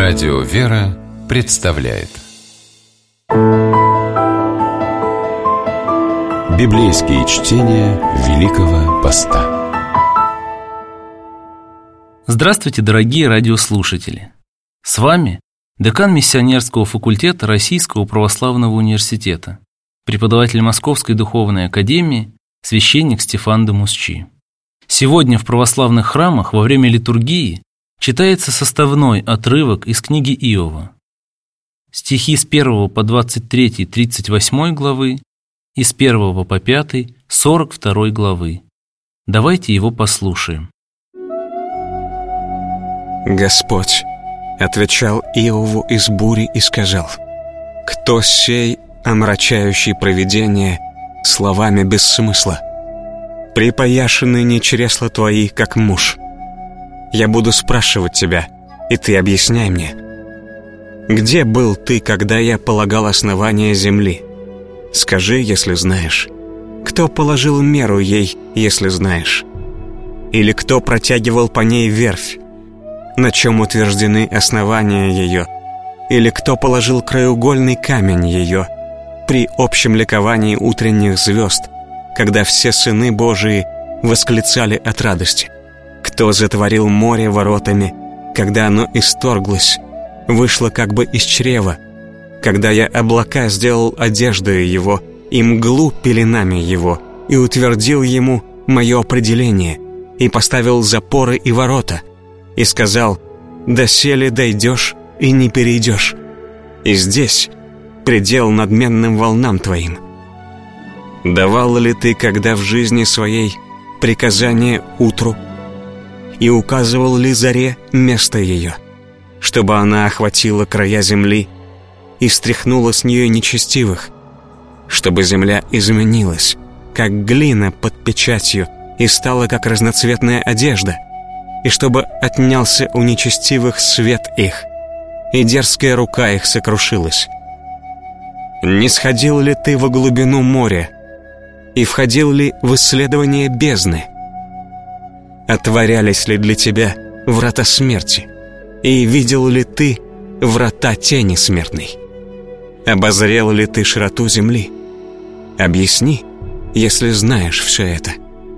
Радио «Вера» представляет библейские чтения Великого Поста. Здравствуйте, дорогие радиослушатели! С вами декан миссионерского факультета Российского православного университета, преподаватель Московской духовной академии, священник Стефан де Мусчи. Сегодня в православных храмах во время литургии читается составной отрывок из книги Иова. Стихи с 1 по 23, 38 главы и с 1 по 5, 42 главы. Давайте его послушаем. Господь отвечал Иову из бури и сказал: «Кто сей, омрачающий провидение словами без смысла? Припояшены не чресла твои, как муж. Я буду спрашивать тебя, и ты объясняй мне. Где был ты, когда я полагал основание земли? Скажи, если знаешь. Кто положил меру ей, если знаешь? Или кто протягивал по ней верфь? На чем утверждены основания ее? Или кто положил краеугольный камень ее при общем ликовании утренних звезд, когда все сыны Божии восклицали от радости? Кто затворил море воротами, когда оно исторглось, вышло как бы из чрева, когда я облака сделал одеждой его и мглу пеленами его, и утвердил ему мое определение, и поставил запоры и ворота, и сказал: доселе дойдешь и не перейдешь, и здесь предел надменным волнам твоим. Давал ли ты, когда в жизни своей, приказание утру, и указывал ли заре место ее, чтобы она охватила края земли и стряхнула с нее нечестивых, чтобы земля изменилась, как глина под печатью, и стала, как разноцветная одежда, и чтобы отнялся у нечестивых свет их, и дерзкая рука их сокрушилась? Не сходил ли ты во глубину моря, и входил ли в исследование бездны? Отворялись ли для тебя врата смерти, и видел ли ты врата тени смертной? Обозрел ли ты широту земли? Объясни, если знаешь все это.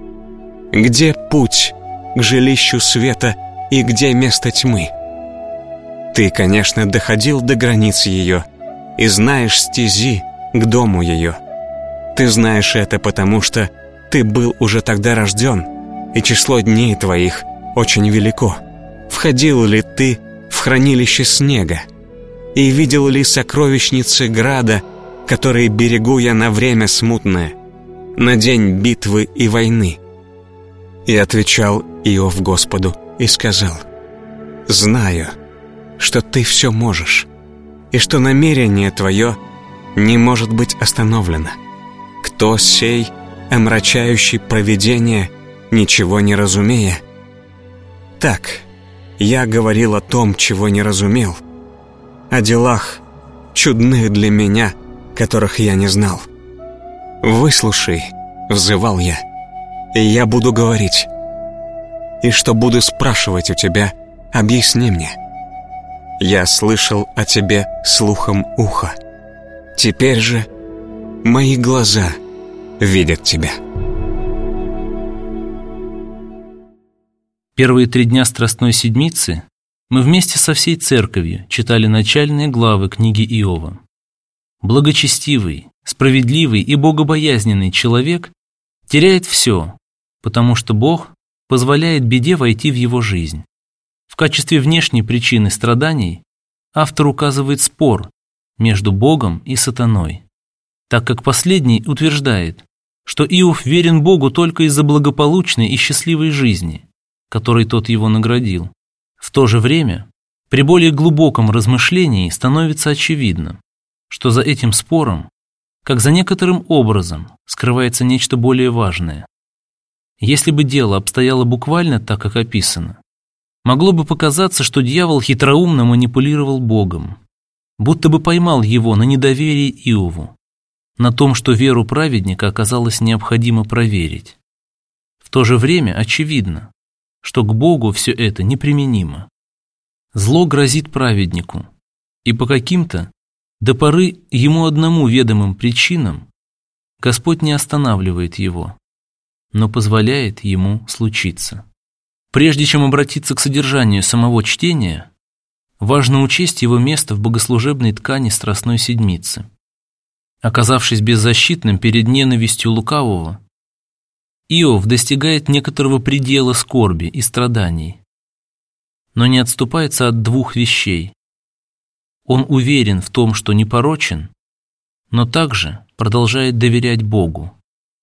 Где путь к жилищу света и где место тьмы? Ты, конечно, доходил до границ ее и знаешь стези к дому ее. Ты знаешь это, потому что ты был уже тогда рожден, и число дней твоих очень велико. Входил ли ты в хранилище снега, и видел ли сокровищницы града, которые берегу я на время смутное, на день битвы и войны?» И отвечал Иов Господу и сказал: «Знаю, что ты все можешь, и что намерение твое не может быть остановлено. Кто сей, омрачающий провидение, ничего не разумея? Так, я говорил о том, чего не разумел, о делах чудных для меня, которых я не знал. Выслушай, взывал я, и я буду говорить. И что буду спрашивать у тебя, объясни мне. Я слышал о тебе слухом уха. Теперь же мои глаза видят тебя». Первые 3 дня Страстной Седмицы мы вместе со всей церковью читали начальные главы книги Иова. Благочестивый, справедливый и богобоязненный человек теряет все, потому что Бог позволяет беде войти в его жизнь. В качестве внешней причины страданий автор указывает спор между Богом и сатаной, так как последний утверждает, что Иов верен Богу только из-за благополучной и счастливой жизни, которой тот его наградил. В то же время, при более глубоком размышлении становится очевидно, что за этим спором, как за некоторым образом, скрывается нечто более важное. Если бы дело обстояло буквально так, как описано, могло бы показаться, что дьявол хитроумно манипулировал Богом, будто бы поймал его на недоверии Иову, на том, что веру праведника оказалось необходимо проверить. В то же время очевидно, что к Богу все это неприменимо. Зло грозит праведнику, и по каким-то, до поры ему одному ведомым причинам, Господь не останавливает его, но позволяет ему случиться. Прежде чем обратиться к содержанию самого чтения, важно учесть его место в богослужебной ткани Страстной Седмицы. Оказавшись беззащитным перед ненавистью лукавого, Иов достигает некоторого предела скорби и страданий, но не отступается от двух вещей. Он уверен в том, что непорочен, но также продолжает доверять Богу.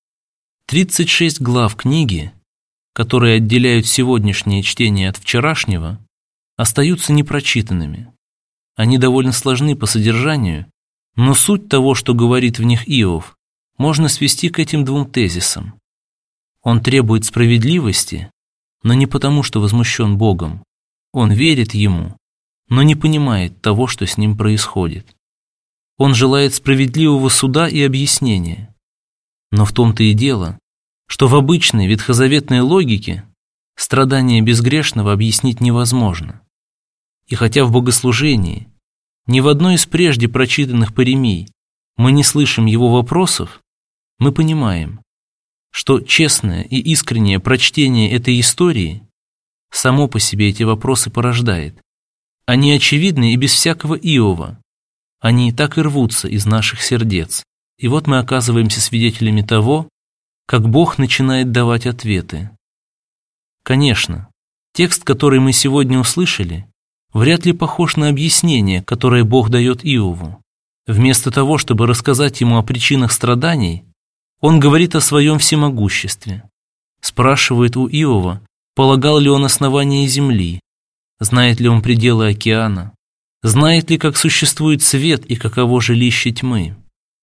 36 глав книги, которые отделяют сегодняшнее чтение от вчерашнего, остаются непрочитанными. Они довольно сложны по содержанию, но суть того, что говорит в них Иов, можно свести к этим двум тезисам. Он требует справедливости, но не потому, что возмущен Богом. Он верит Ему, но не понимает того, что с ним происходит. Он желает справедливого суда и объяснения. Но в том-то и дело, что в обычной ветхозаветной логике страдания безгрешного объяснить невозможно. И хотя в богослужении ни в одной из прежде прочитанных паремий мы не слышим его вопросов, мы понимаем, что честное и искреннее прочтение этой истории само по себе эти вопросы порождает. Они очевидны и без всякого Иова. Они так и рвутся из наших сердец. И вот мы оказываемся свидетелями того, как Бог начинает давать ответы. Конечно, текст, который мы сегодня услышали, вряд ли похож на объяснение, которое Бог дает Иову. Вместо того, чтобы рассказать ему о причинах страданий, он говорит о своем всемогуществе. Спрашивает у Иова, полагал ли он основание земли, знает ли он пределы океана, знает ли, как существует свет и каково жилище тьмы.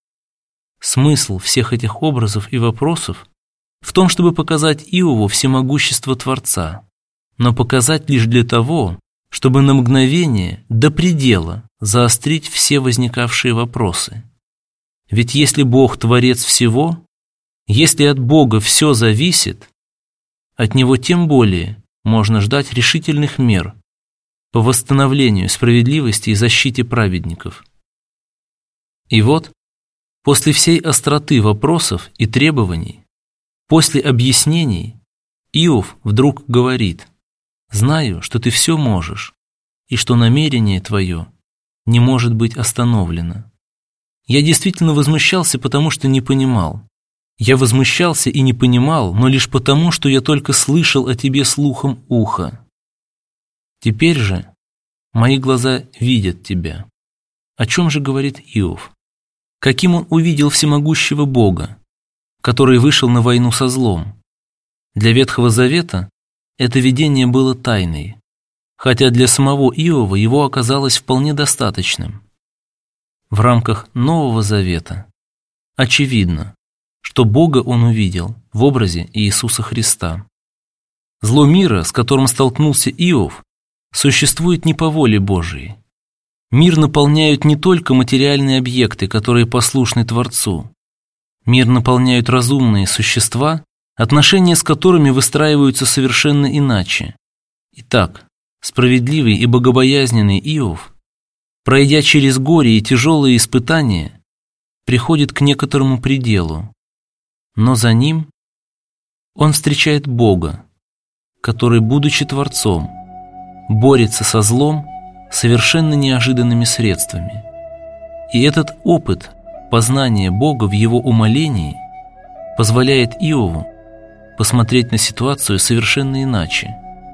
Смысл всех этих образов и вопросов в том, чтобы показать Иову всемогущество Творца, но показать лишь для того, чтобы на мгновение до предела заострить все возникавшие вопросы. Ведь если Бог Творец всего, если от Бога все зависит, от Него тем более можно ждать решительных мер по восстановлению справедливости и защите праведников. И вот, после всей остроты вопросов и требований, после объяснений, Иов вдруг говорит: «Знаю, что ты все можешь, и что намерение твое не может быть остановлено». Я действительно возмущался, потому что не понимал. Я возмущался и не понимал, но лишь потому, что я только слышал о тебе слухом уха. Теперь же мои глаза видят тебя. О чем же говорит Иов? Каким он увидел всемогущего Бога, который вышел на войну со злом? Для Ветхого Завета это видение было тайной, хотя для самого Иова его оказалось вполне достаточным. В рамках Нового Завета очевидно, что Бога он увидел в образе Иисуса Христа. Зло мира, с которым столкнулся Иов, существует не по воле Божией. Мир наполняют не только материальные объекты, которые послушны Творцу. Мир наполняют разумные существа, отношения с которыми выстраиваются совершенно иначе. Итак, справедливый и богобоязненный Иов, пройдя через горе и тяжелые испытания, приходит к некоторому пределу, но за ним он встречает Бога, который, будучи Творцом, борется со злом совершенно неожиданными средствами. И этот опыт познания Бога в его умолении позволяет Иову посмотреть на ситуацию совершенно иначе.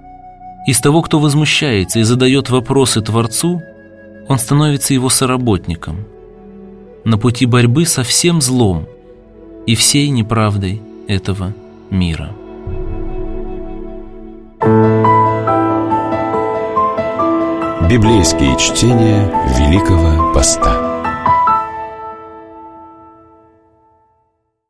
Из того, кто возмущается и задает вопросы Творцу, он становится его соработником на пути борьбы со всем злом и всей неправдой этого мира. Библейские чтения Великого Поста.